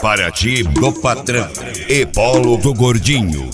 Paraty do Patrão e Polo do Gordinho.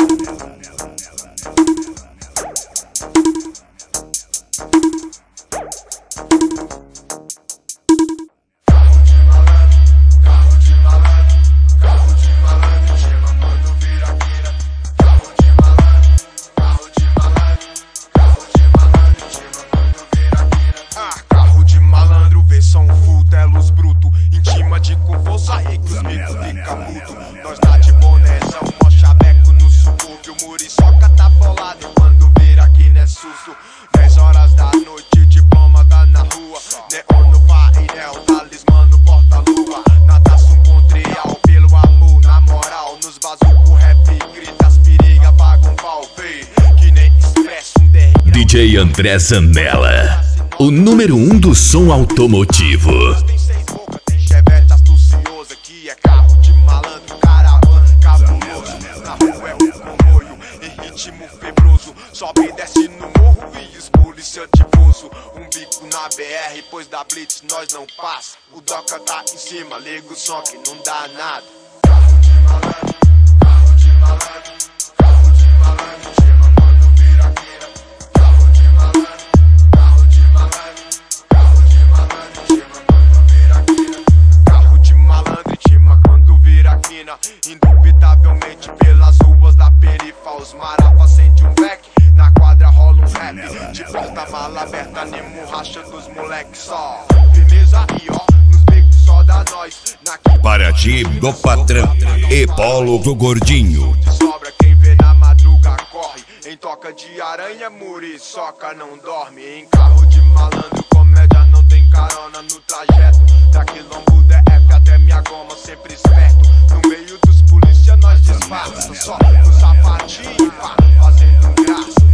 Nós tá de bonézão, mó chaveco no subúrbio. Muriçoca tá bolado e quando vira aqui não é susto. 10 horas da noite, diploma tá na rua. Neon no painel, talismã no porta-lua. Natação Montreal, pelo amor, na moral. Nos bazuco rap, grita as periga, paga um pau, vê. Que nem expresso um DR. DJ André Zanella, o número 1 do som automotivo. Sobe e desce no morro e os polícia tifoso. Um bico na BR, pois da blitz nós não passa. O Doca tá em cima, liga o som que não dá nada. Carro de malandro, carro de malandro, carro de malandro, chama quando vira quina. Carro de malandro, carro de malandro, carro de malandro, chama quando vira quina. Carro de malandro, chama quando vira quina. Indubitavelmente pelas ruas da perifa, os marafas sente um beck. Na quadra rola um rap, de porta-mala aberta, animo racha dos moleques só. Firmeza aí ó, nos becos só da nós. Paraty do Patrão e Polo do Gordinho. De sobra quem vê na madruga corre. Em toca de aranha, muriçoca não dorme. Em carro de malandro, comédia não tem carona no trajeto. Da quilombo DF até minha goma, sempre esperto. No meio dos polícia nós disfarça. Só no sapatinho, pá, fazendo um graça.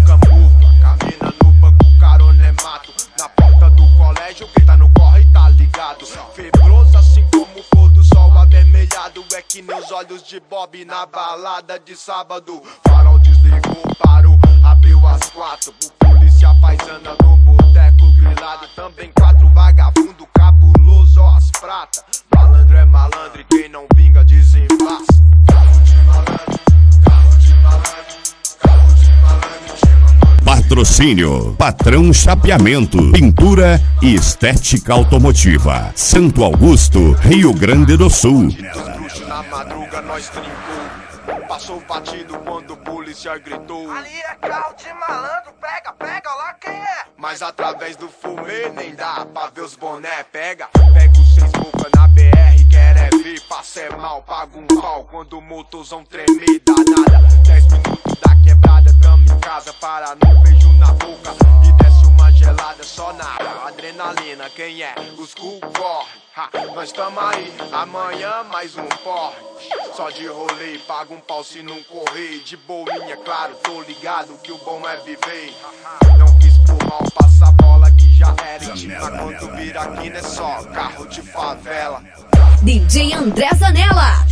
Na porta do colégio, quem tá no corre tá ligado. Febroso assim como o pôr do sol avermelhado. É que nem os olhos de Bob na balada de sábado. Farol desligou, parou, abriu às 4. O polícia paisana no boteco grilado. Também 4 vagabundo cabuloso, ó as prata. Malandro é malandro e quem não vinga desenlaça. Carro de malandro, carro de malandro, carro de malandro, chama. Patrocínio Patrão Chapeamento, pintura e estética automotiva. Santo Augusto, Rio Grande do Sul. Na madruga nós trincou. Passou batido quando o polícia gritou. Ali é carro de malandro, pega, pega, lá quem é? Mas através do fumê nem dá pra ver os boné. Pega os 6 boca na BR, quer é ver, passa é mal, paga um pau. Quando o motorzão tremer, dá nada. 10 minutos da quebrada, tamo em casa, para no beijo na boca. E desce uma gelada só na adrenalina, quem é? Os cu corre. Ha, nós tamo aí, amanhã mais um porre. Só de rolê, paga um pau se não correr. De boinha, claro, tô ligado que o bom é viver. Não quis por mal, passa a bola que já era intima. Quando vira aqui não é só carro de favela. DJ André Zanella.